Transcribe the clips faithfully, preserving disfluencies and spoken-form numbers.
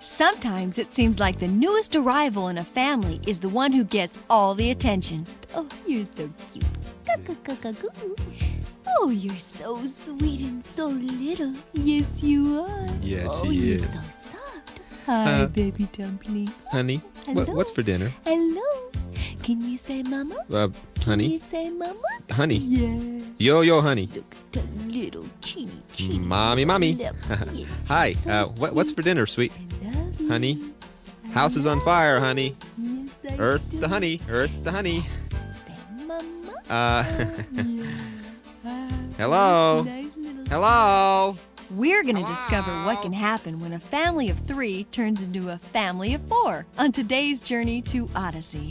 Sometimes it seems like the newest arrival in a family is the one who gets all the attention. Oh, you're so cute. Cuckoo-cuckoo-cuckoo. Oh, you're so sweet and so little. Yes, you are. Yes, oh, he you're is. so soft. Hi, Uh, baby dumpling. Honey, Hello. what, what's for dinner? Hello. Can you say mama? Uh, Can honey? you say mama? Honey? Yeah. Yo, yo, honey. Look at that little teeny, teeny Mommy, mommy. lip. Yes, Hi, so uh, what, what's for cute. dinner, sweet? I love you. Honey? I House is on love fire, you. honey. Yes, I Earth do. the honey, earth the honey. Say mama. Uh, Yeah. Ah, hello? nice little- Hello? We're going to discover what can happen when a family of three turns into a family of four on today's journey to Odyssey.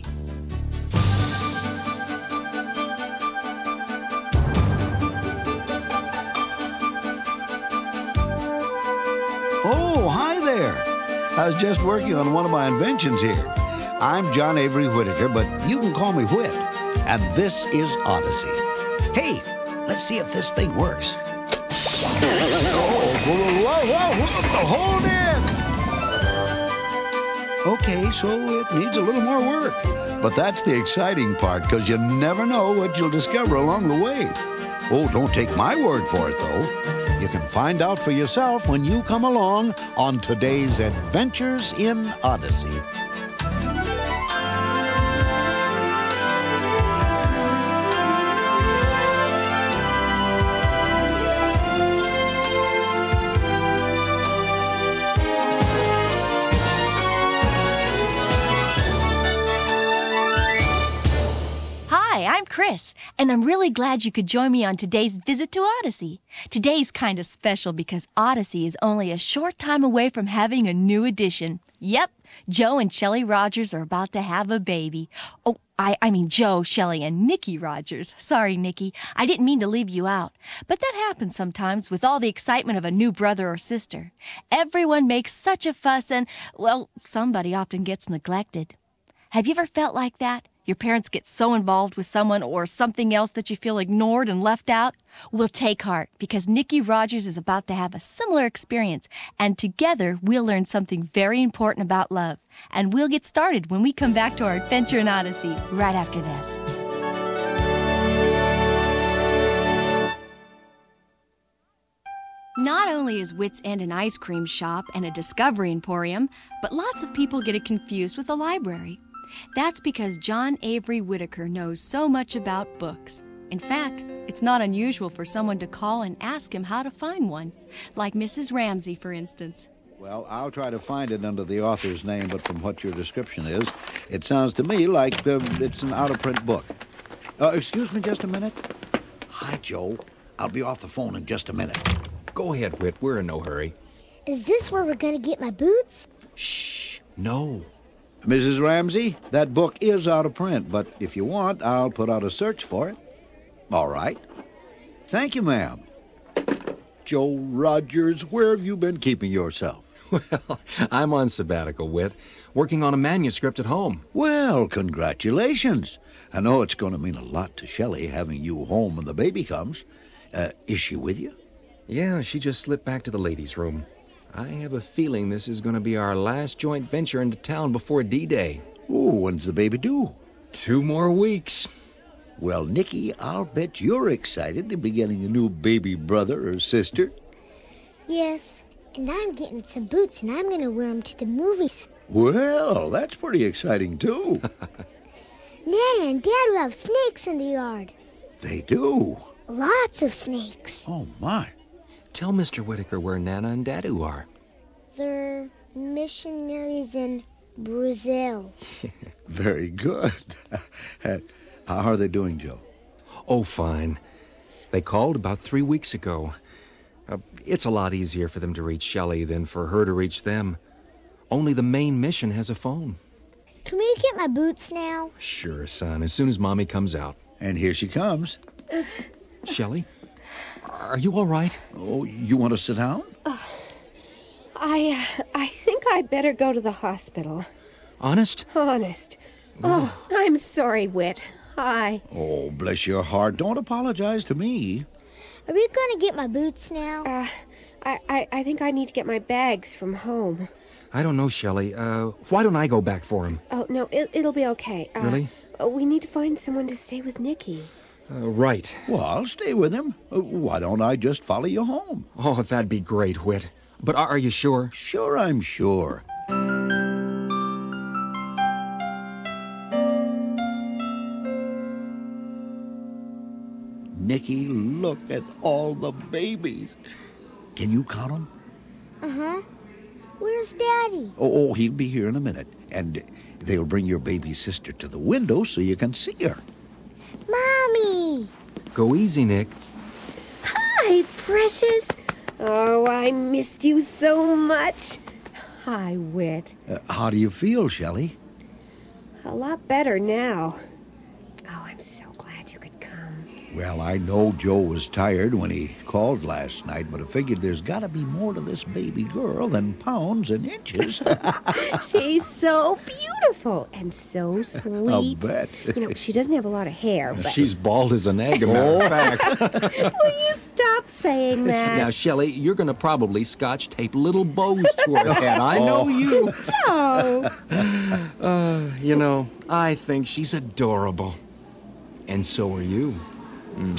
Oh, hi there. I was just working on one of my inventions here. I'm John Avery Whitaker, but you can call me Whit. And this is Odyssey. Hey, let's see if this thing works. Oh, whoa, whoa, whoa, whoa, hold it! Okay, so it needs a little more work. But that's the exciting part, because you never know what you'll discover along the way. Oh, don't take my word for it, though. You can find out for yourself when you come along on today's Adventures in Odyssey. Hi, I'm Chris, and I'm really glad you could join me on today's visit to Odyssey. Today's kind of special because Odyssey is only a short time away from having a new addition. Yep, Joe and Shelley Rogers are about to have a baby. Oh, I, I mean Joe, Shelley, and Nikki Rogers. Sorry, Nikki, I didn't mean to leave you out. But that happens sometimes with all the excitement of a new brother or sister. Everyone makes such a fuss and, well, somebody often gets neglected. Have you ever felt like that? Your parents get so involved with someone or something else that you feel ignored and left out? Well, take heart, because Nikki Rogers is about to have a similar experience, and together we'll learn something very important about love. And we'll get started when we come back to our adventure in Odyssey right after this. Not only is Wits End an ice cream shop and a discovery emporium, but lots of people get it confused with a library. That's because John Avery Whitaker knows so much about books. In fact, it's not unusual for someone to call and ask him how to find one, like Missus Ramsey, for instance. Well, I'll try to find it under the author's name, but from what your description is, it sounds to me like uh, it's an out-of-print book. Uh, excuse me just a minute. Hi, Joe. I'll be off the phone in just a minute. Go ahead, Whit. We're in no hurry. Is this where we're going to get my boots? Shh. No. Missus Ramsey, that book is out of print, but if you want, I'll put out a search for it. All right. Thank you, ma'am. Joe Rogers, where have you been keeping yourself? Well, I'm on sabbatical, Whit, working on a manuscript at home. Well, congratulations. I know it's going to mean a lot to Shelley having you home when the baby comes. Uh, is she with you? Yeah, she just slipped back to the ladies' room. I have a feeling this is going to be our last joint venture into town before D-Day. Oh, when's the baby due? Two more weeks. Well, Nikki, I'll bet you're excited to be getting a new baby brother or sister. Yes, and I'm getting some boots, and I'm going to wear them to the movies. Well, that's pretty exciting, too. Nana and Dad will have snakes in the yard. They do. Lots of snakes. Oh, my. Tell Mister Whitaker where Nana and Dadu are. They're missionaries in Brazil. Very good. How are they doing, Joe? Oh, fine. They called about three weeks ago. Uh, it's a lot easier for them to reach Shelley than for her to reach them. Only the main mission has a phone. Can we get my boots now? Sure, son, as soon as Mommy comes out. And here she comes. Shelley, are you all right? Oh, you want to sit down? Uh, I, uh, I think I'd better go to the hospital. Honest? Honest. Oh, I'm sorry, Whit. I... Oh, bless your heart. Don't apologize to me. Are we going to get my boots now? Uh, I, I, I think I need to get my bags from home. I don't know, Shelley. Uh, why don't I go back for him? Oh, no, it, it'll be okay. Uh, Really? uh, We need to find someone to stay with Nicky. Uh, right. Well, I'll stay with him. Uh, Why don't I just follow you home? Oh, that'd be great, Whit. But are, are you sure? Sure, I'm sure. Nicky, look at all the babies. Can you count them? Uh-huh. Where's Daddy? Oh, oh, he'll be here in a minute. And they'll bring your baby sister to the window so you can see her. Mommy! Go easy, Nick. Hi, precious. Oh, I missed you so much. Hi, Whit. Uh, how do you feel, Shelley? A lot better now. Oh, I'm so glad you could come. Well, I know Joe was tired when he called last night, but I figured there's got to be more to this baby girl than pounds and inches. She's so beautiful and so sweet. I'll bet. You know, she doesn't have a lot of hair, but... She's bald as an egg, a matter of fact. Will you stop saying that? Now, Shelley, you're going to probably scotch tape little bows to her head. I know you. Joe! Uh, you know, I think she's adorable. And so are you. Mm.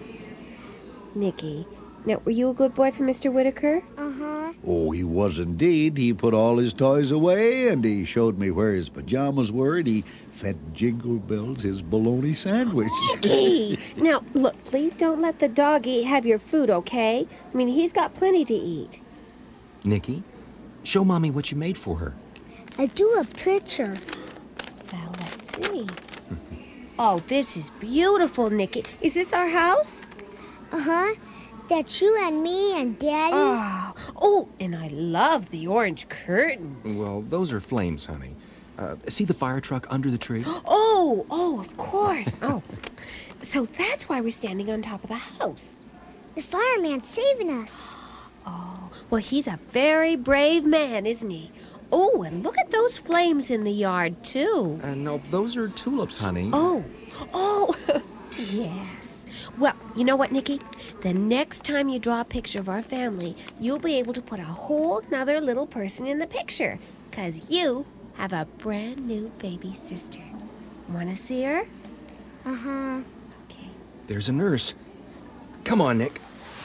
Nicky, now, were you a good boy for Mister Whitaker? Uh-huh. Oh, he was indeed. He put all his toys away, and he showed me where his pajamas were, and he fed Jingle Bells his bologna sandwich. Nicky! Now, look, please don't let the doggy have your food, okay? I mean, he's got plenty to eat. Nicky, show Mommy what you made for her. I do a picture. Well, let's see. Oh, this is beautiful, Nicky. Is this our house? Uh-huh. That's you and me and Daddy. Oh, oh, and I love the orange curtains. Well, those are flames, honey. Uh, see the fire truck under the tree? Oh, oh, of course. Oh, so that's why we're standing on top of the house. The fireman's saving us. Oh, well, he's a very brave man, isn't he? Oh, and look at those flames in the yard, too. Uh, no, those are tulips, honey. Oh, oh, yes. Well, you know what, Nicky? The next time you draw a picture of our family, you'll be able to put a whole nother little person in the picture. Because you have a brand new baby sister. Want to see her? Uh-huh. Okay. There's a nurse. Come on, Nick.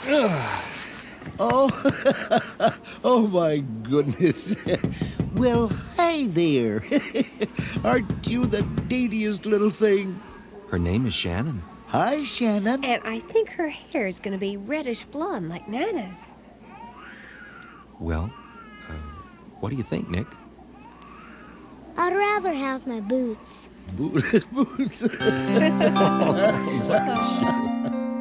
Oh, oh my goodness. Well, hi there. Aren't you the daintiest little thing? Her name is Shannon. Hi, Shannon. And I think her hair is going to be reddish blonde like Nana's. Well, uh, what do you think, Nick? I'd rather have my boots. Boots. Boots. Oh, look at you.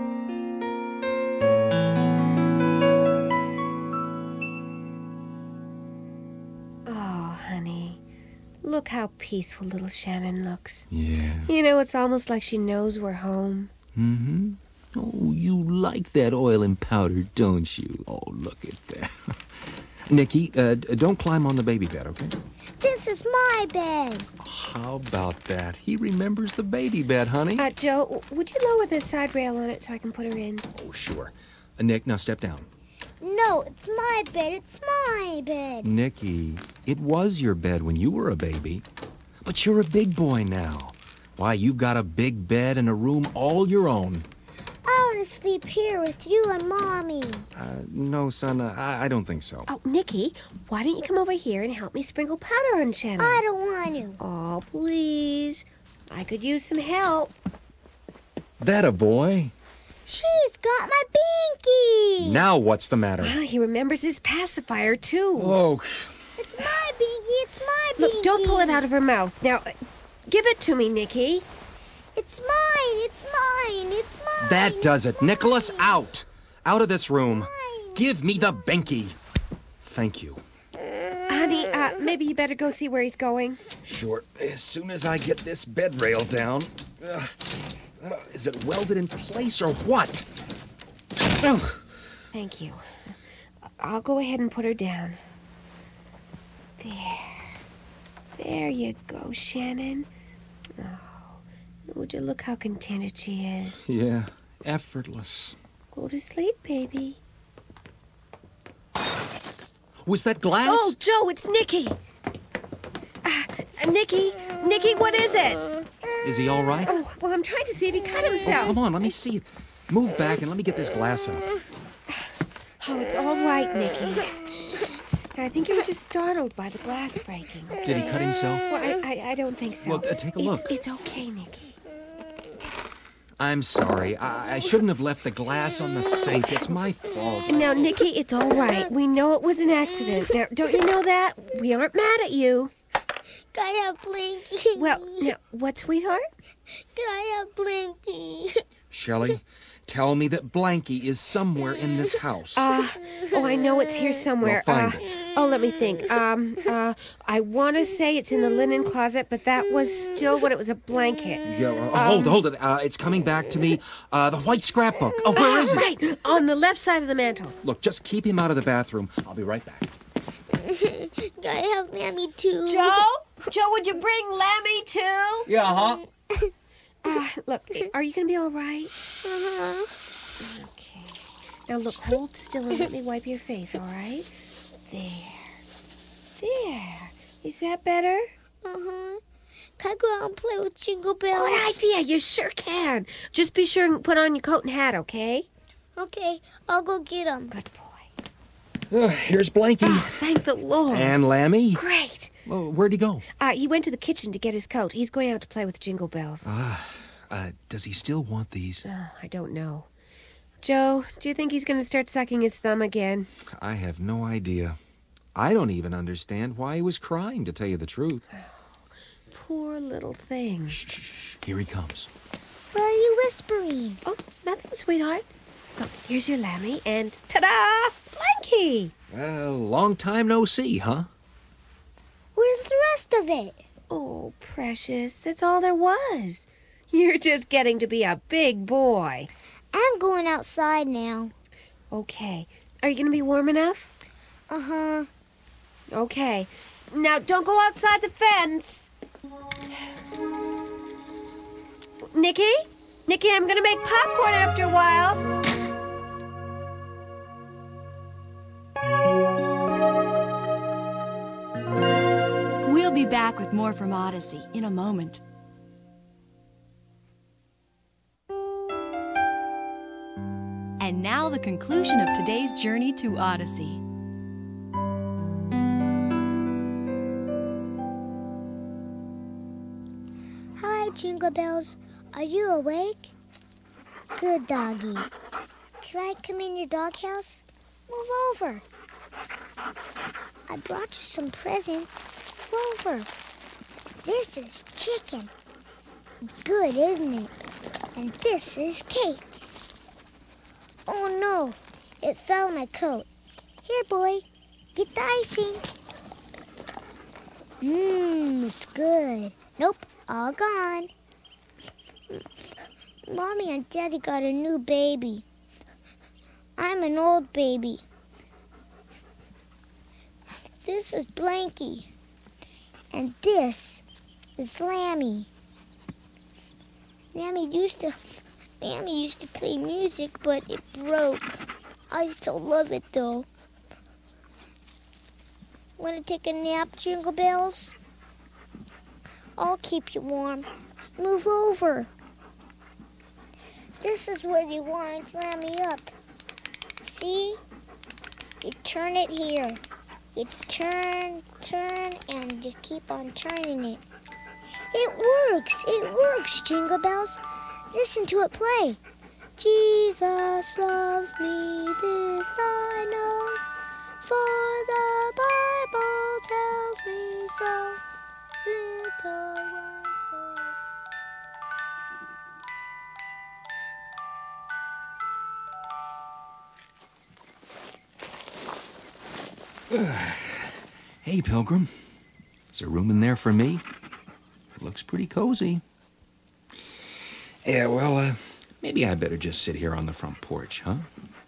Look how peaceful little Shannon looks. Yeah. You know, it's almost like she knows we're home. Mm-hmm. Oh, you like that oil and powder, don't you? Oh, look at that. Nicky, uh, don't climb on the baby bed, okay? This is my bed. How about that? He remembers the baby bed, honey. Uh, Joe, would you lower the side rail on it so I can put her in? Oh, sure. Uh, Nick, now step down. No, it's my bed. It's my bed. Nicky, it was your bed when you were a baby. But you're a big boy now. Why, you've got a big bed and a room all your own. I want to sleep here with you and Mommy. Uh, no, son, uh, I, I don't think so. Oh, Nicky, why don't you come over here and help me sprinkle powder on Shannon? I don't want to. Oh, please. I could use some help. That a boy? She's got my binky. Now what's the matter? Ah, he remembers his pacifier, too. Oh, It's my binky. It's my binky. Look, don't pull it out of her mouth. Now, uh, give it to me, Nicky. It's mine. It's mine. It's mine. that does It's it. Nicholas, mine. out. Out of this room. Mine. Give me the binky. Thank you. Honey, uh, maybe you better go see where he's going. Sure. As soon as I get this bed rail down. Uh, uh, is it welded in place or what? Ugh. Thank you. I'll go ahead and put her down. There. There you go, Shannon. Oh, would you look how contented she is? Yeah, effortless. Go to sleep, baby. Was that glass? Oh, Joe, it's Nicky. Uh, Nicky, Nicky, what is it? Is he all right? Oh, well, I'm trying to see if he cut himself. Come on, let me see. Move back and let me get this glass up. Oh, it's all right, Nicky. Shh. I think you were just startled by the glass breaking. Did he cut himself? Well, I, I, I don't think so. Well, uh, take a look. It's, it's okay, Nicky. I'm sorry. I, I shouldn't have left the glass on the sink. It's my fault. Now, Nicky, it's all right. We know it was an accident. Now, don't you know that? We aren't mad at you. Can I have Blinky? Well, now, what, sweetheart? Can I have Blinky? Shelley, tell me that Blanky is somewhere in this house. Uh, oh, I know it's here somewhere. Well, find uh, it. Oh, let me think. Um, uh, I want to say it's in the linen closet, but that was still when it was a blanket. Yeah, uh, hold, hold it. Uh, it's coming back to me. Uh, the white scrapbook. Oh, where is it? Right, on the left side of the mantel. Look, just keep him out of the bathroom. I'll be right back. Can I have Lammy too? Joe? Joe, would you bring Lammy too? Yeah, huh? Uh, look, are you going to be all right? Uh-huh. Okay. Now, look, hold still and let me wipe your face, all right? There. There. Is that better? Uh-huh. Can I go out and play with Jingle Bells? Good idea. You sure can. Just be sure and put on your coat and hat, okay? Okay, I'll go get them. Good boy. Uh, here's Blanky. Oh, thank the Lord. And Lammy. Great. Well, where'd he go? Uh, he went to the kitchen to get his coat. He's going out to play with Jingle Bells. Ah, uh, does he still want these? Oh, I don't know. Joe, do you think he's going to start sucking his thumb again? I have no idea. I don't even understand why he was crying, to tell you the truth. Poor little thing. Shh, shh, shh. Here he comes. What are you whispering? Oh, nothing, sweetheart. Look, here's your Lammy, and ta-da! Blanky! Well, long time no see, huh? Where's the rest of it? Oh, precious, that's all there was. You're just getting to be a big boy. I'm going outside now. Okay. Are you going to be warm enough? Uh-huh. Okay. Now, don't go outside the fence. Nicky? Nicky, I'm going to make popcorn after a while. We'll be back with more from Odyssey in a moment. And now the conclusion of today's journey to Odyssey. Hi, Jingle Bells. Are you awake? Good doggy. Can I come in your doghouse? Move over. I brought you some presents. Move over. This is chicken. Good, isn't it? And this is cake. Oh no, it fell in my coat. Here, boy, get the icing. Mmm, it's good. Nope, all gone. Mommy and Daddy got a new baby. I'm an old baby. This is Blanky. And this is Lammy. Lammy used to... Lammy used to play music, but it broke. I still love it, though. Want to take a nap, Jingle Bells? I'll keep you warm. Move over. This is where you want to clam me up. See? You turn it here. You turn, turn, and you keep on turning it. It works. It works, Jingle Bells. Listen to it play. Jesus loves me, this I know, for the Bible tells me so. Little ones for... Hey, Pilgrim. Is there room in there for me? It looks pretty cozy. Yeah, well, uh, maybe I better just sit here on the front porch, huh?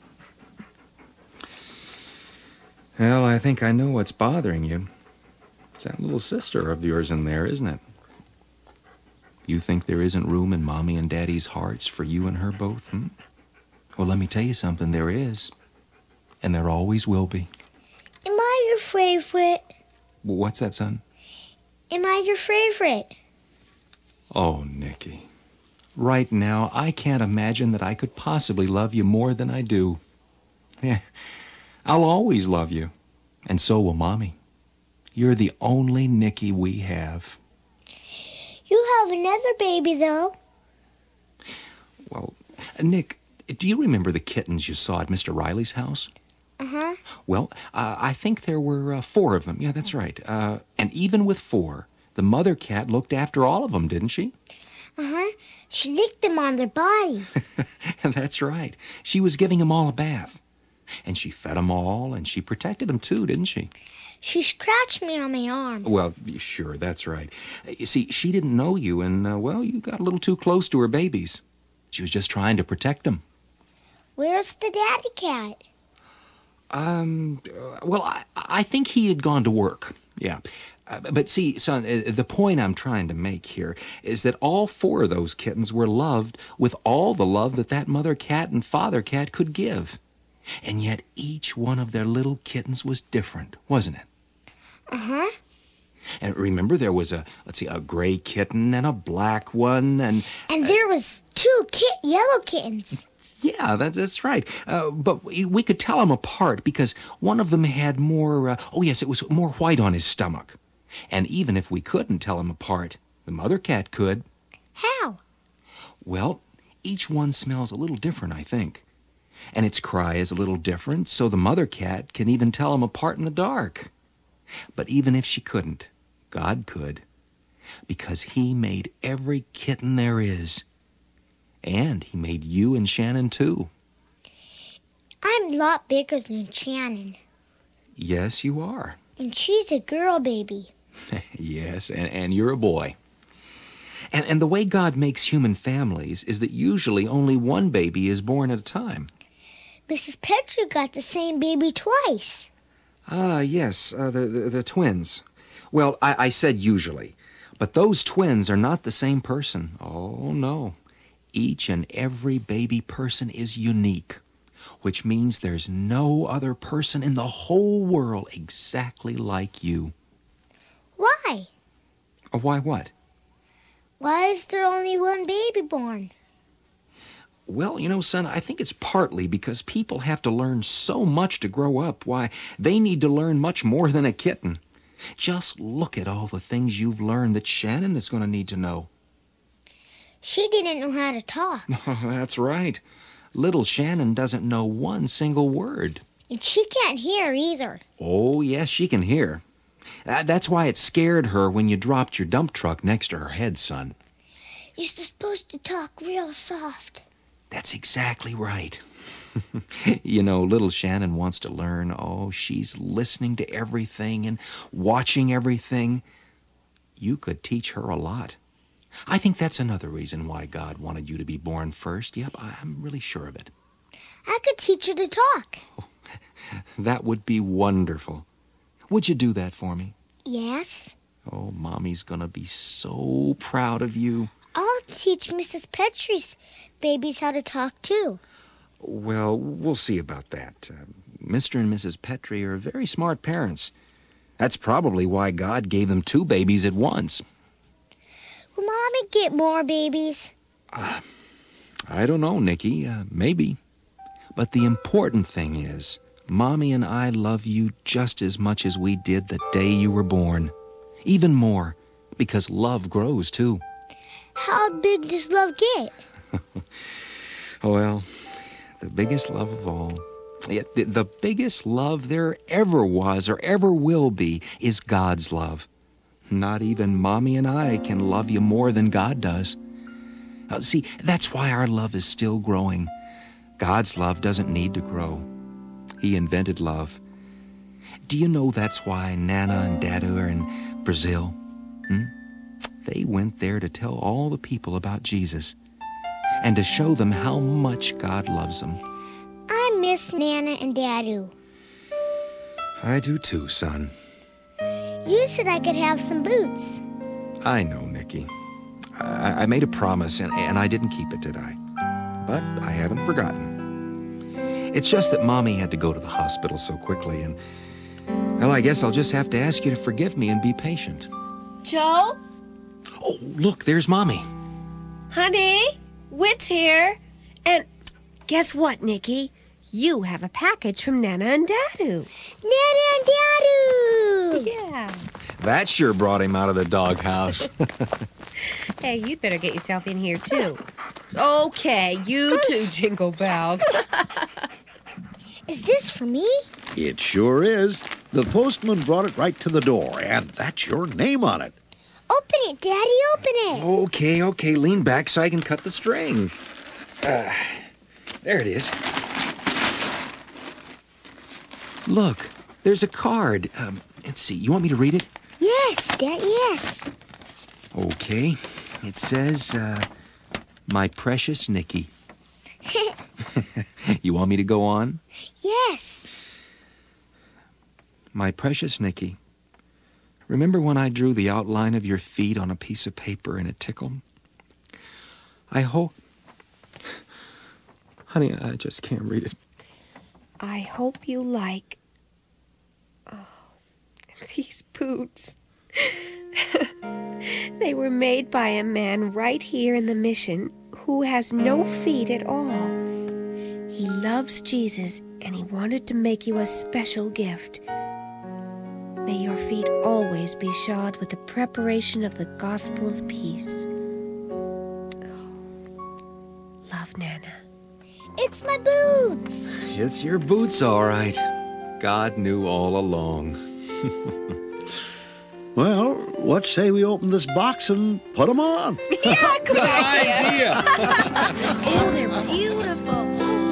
Well, I think I know what's bothering you. It's that little sister of yours in there, isn't it? You think there isn't room in Mommy and Daddy's hearts for you and her both, hmm? Well, let me tell you something, there is. And there always will be. Am I your favorite? What's that, son? Am I your favorite? Oh, Nicky. Right now, I can't imagine that I could possibly love you more than I do. Yeah, I'll always love you. And so will Mommy. You're the only Nicky we have. You have another baby, though. Well, Nick, do you remember the kittens you saw at Mister Riley's house? Uh-huh. Well, uh, I think there were uh, four of them. Yeah, that's right. Uh, and even with four, the mother cat looked after all of them, didn't she? Uh-huh. She licked them on their body. That's right. She was giving them all a bath. And she fed them all, and she protected them too, didn't she? She scratched me on my arm. Well, sure, that's right. You see, she didn't know you, and, uh, well, you got a little too close to her babies. She was just trying to protect them. Where's the daddy cat? Um, uh, well, I, I think he had gone to work, yeah. Uh, but see, son, uh, the point I'm trying to make here is that all four of those kittens were loved with all the love that that mother cat and father cat could give. And yet each one of their little kittens was different, wasn't it? Uh-huh. And remember, there was a, let's see, a gray kitten and a black one, and... And there was two kit yellow kittens. Yeah, that's, that's right. Uh, but we, we could tell them apart because one of them had more, uh, oh yes, it was more white on his stomach. And even if we couldn't tell them apart, the mother cat could. How? Well, each one smells a little different, I think. And its cry is a little different, so the mother cat can even tell them apart in the dark. But even if she couldn't, God could, because he made every kitten there is. And he made you and Shannon, too. I'm a lot bigger than Shannon. Yes, you are. And she's a girl baby. Yes, and, and you're a boy. And, and the way God makes human families is that usually only one baby is born at a time. Missus Petrie got the same baby twice. Ah, yes, uh, the, the, the twins. Well, I, I said usually, but those twins are not the same person. Oh, no. Each and every baby person is unique, which means there's no other person in the whole world exactly like you. Why? Uh, why what? Why is there only one baby born? Well, you know, son, I think it's partly because people have to learn so much to grow up. Why, they need to learn much more than a kitten. Just look at all the things you've learned that Shannon is going to need to know. She didn't know how to talk. That's right. Little Shannon doesn't know one single word. And she can't hear either. Oh, yes, she can hear. Uh, that's why it scared her when you dropped your dump truck next to her head, son. You're supposed to talk real soft. That's exactly right. You know, little Shannon wants to learn. Oh, she's listening to everything and watching everything. You could teach her a lot. I think that's another reason why God wanted you to be born first. Yep, I'm really sure of it. I could teach her to talk. That would be wonderful. Would you do that for me? Yes. Oh, Mommy's gonna be so proud of you. I'll teach Missus Petrie's babies how to talk, too. Well, we'll see about that. Uh, Mister and Missus Petrie are very smart parents. That's probably why God gave them two babies at once. Will Mommy get more babies? Uh, I don't know, Nicky. Uh, maybe. But the important thing is, Mommy and I love you just as much as we did the day you were born. Even more, because love grows, too. How big does love get? Well, the biggest love of all, the, the biggest love there ever was or ever will be is God's love. Not even Mommy and I can love you more than God does. Uh, see, that's why our love is still growing. God's love doesn't need to grow. He invented love. Do you know that's why Nana and Dada are in Brazil? Hmm? They went there to tell all the people about Jesus and to show them how much God loves them. I miss Nana and Dadu. I do too, son. You said I could have some boots. I know, Nicky. I, I made a promise, and, and I didn't keep it, did I? But I haven't forgotten. It's just that Mommy had to go to the hospital so quickly, and, Well, I guess I'll just have to ask you to forgive me and be patient. Joe? Oh, look, there's Mommy. Honey, Whit's here. And guess what, Nikki? You have a package from Nana and Dadu. Nana and Dadu! Yeah. That sure brought him out of the doghouse. Hey, you'd better get yourself in here, too. Okay, you too, Jingle Bells. Is this for me? It sure is. The postman brought it right to the door, and that's your name on it. Open it, Daddy, open it. Okay, okay, lean back so I can cut the string. Uh, there it is. Look, there's a card. Um, let's see, you want me to read it? Yes, Dad, yes. Okay. It says, uh, my precious Nikki. You want me to go on? Yes. My precious Nikki, remember when I drew the outline of your feet on a piece of paper and it tickled? I hope... Honey, I just can't read it. I hope you like... Oh, these boots. They were made by a man right here in the mission who has no feet at all. He loves Jesus and he wanted to make you a special gift. May your feet always be shod with the preparation of the gospel of peace. Love, Nana. It's my boots. It's your boots, all right. God knew all along. Well, what say we open this box and put them on? Yeah, good idea. Oh, they're beautiful.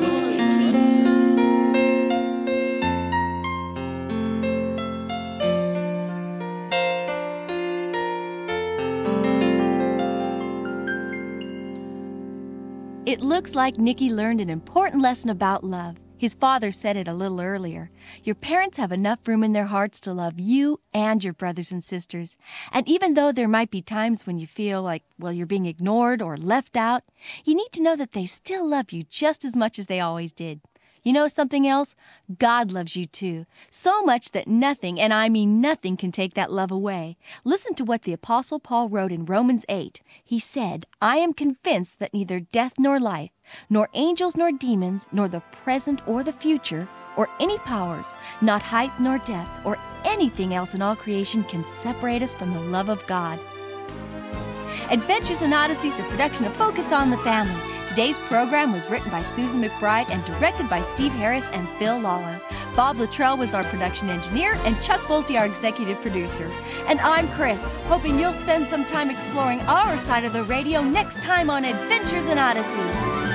It looks like Nicky learned an important lesson about love. His father said it a little earlier. Your parents have enough room in their hearts to love you and your brothers and sisters. And even though there might be times when you feel like, well, you're being ignored or left out, you need to know that they still love you just as much as they always did. You know something else? God loves you too. So much that nothing, and I mean nothing, can take that love away. Listen to what the Apostle Paul wrote in Romans eight. He said, I am convinced that neither death nor life, nor angels nor demons, nor the present or the future, or any powers, not height nor depth, or anything else in all creation can separate us from the love of God. Adventures in Odyssey is a production of Focus on the Family. Today's program was written by Susan McBride and directed by Steve Harris and Phil Lawler. Bob Luttrell was our production engineer and Chuck Bolte our executive producer. And I'm Chris, hoping you'll spend some time exploring our side of the radio next time on Adventures in Odyssey.